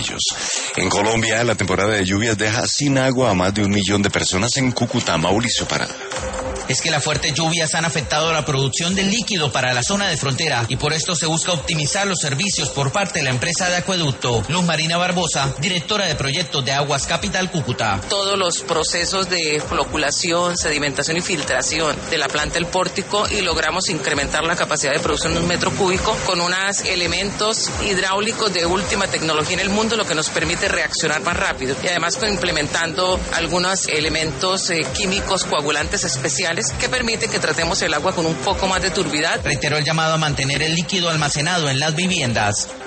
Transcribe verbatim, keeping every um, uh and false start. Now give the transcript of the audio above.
ellos. En Colombia, la temporada de lluvias deja sin agua a más de un millón de personas en Cúcuta. Mauricio Parada. Es que las fuertes lluvias han afectado la producción de líquido para la zona de frontera y por esto se busca optimizar los servicios por parte de la empresa de acueducto. Luz Marina Barbosa, directora de proyectos de Aguas Capital Cúcuta. Todos los procesos de floculación, sedimentación y filtración de la planta El Pórtico y logramos incrementar la capacidad de producción de un metro cúbico con unos elementos hidráulicos de última tecnología en el mundo, lo que nos permite reaccionar más rápido y además implementando algunos elementos eh, químicos coagulantes especiales que permiten que tratemos el agua con un poco más de turbidez. Reiteró el llamado a mantener el líquido almacenado en las viviendas.